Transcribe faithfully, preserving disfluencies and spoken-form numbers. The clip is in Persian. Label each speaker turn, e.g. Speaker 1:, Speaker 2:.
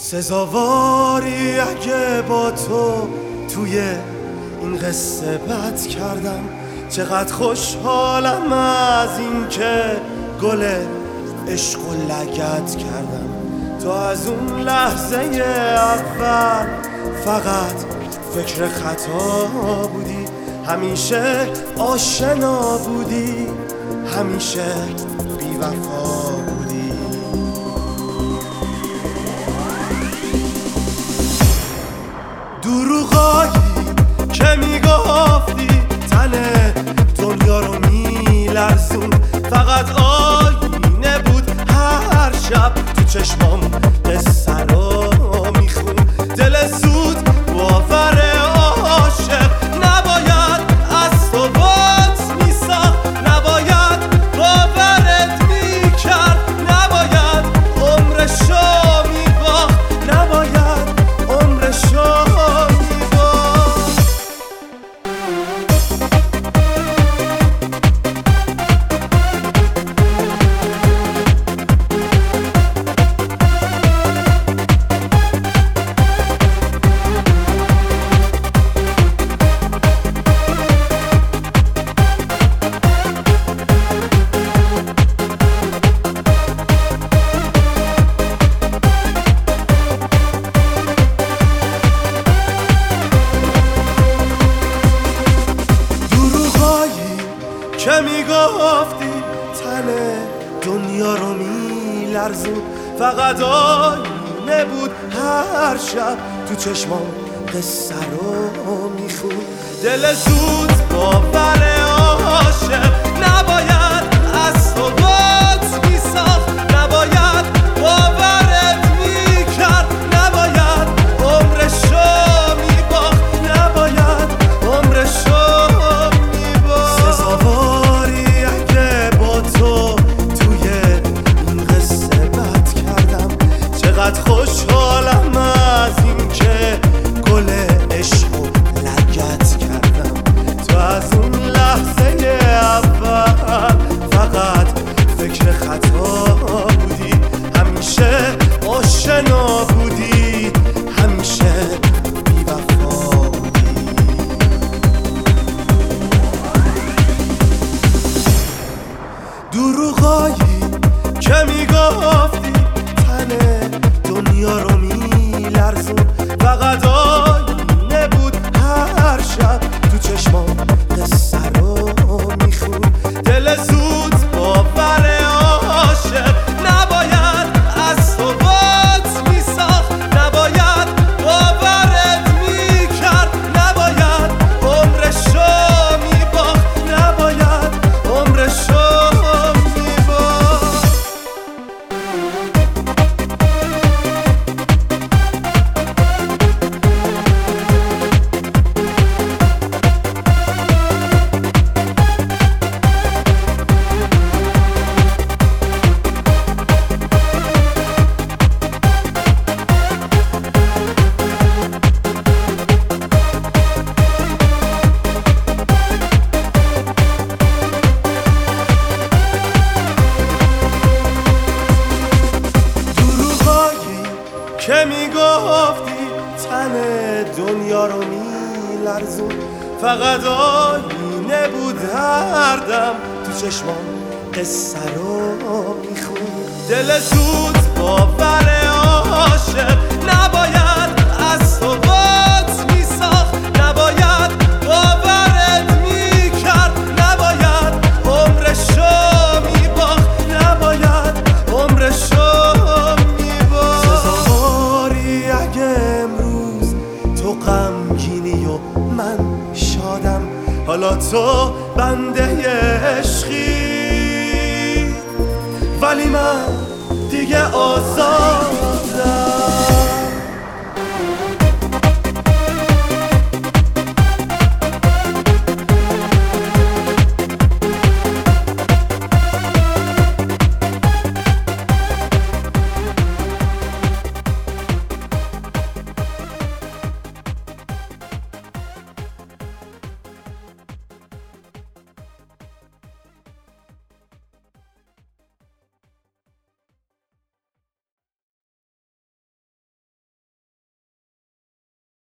Speaker 1: سزاواری اگه با تو توی این قصه بد کردم. چقدر خوشحالم از این که گل عشق و لگد کردم. تو از اون لحظه اول فقط فکر خطا بودی، همیشه آشنا بودی، همیشه بی وفا بودی. دروغایی که میگفتی تن دنیا رو میلرزون، فقط آینه بود هر شب تو چشمام قصه رو میخون. دل زود باور عاشق نباید از تو بات میساخت، نباید باورت میکرد، نباید عمرشو میباخت، نباید عمرشو که میگفتی تن دنیا رو میلرزون، فقط آینه بود هر شب تو چشمام قصه رو میخون. دل زود باور عاشق نباید از تو بات میساخت، نباید باورت میکرد، نباید عمرشو میباخت، نباید عمرشو خوشحالم از این که گل عشق و لگد کردم. تو از اون لحظه اول فقط فکر خطا بودی، همیشه آشنا بودی، همیشه بی وفا بودی. دروغایی که میگفتی تن دنیا رو میلرزون، فقط آینه بود هر شب تو چشمام قصه رو میخون. دل زود باور عاشق نباید از تو بات میساخت، نباید باورت میکرد، نباید عمرشو میباخت، نباید عمرشو که میگفتی تن دنیا رو میلرزون، فقط آینه بود هر دم تو چشمام قصه رو میخون. دل زود باور عاشق نباید از تو بات میساخت، نباید باورت میکرد، نباید عمرشو میباخت، نباید عمرشو غمگینی و من شادم. حالا تو بنده عشقی ولی من دیگه آزاد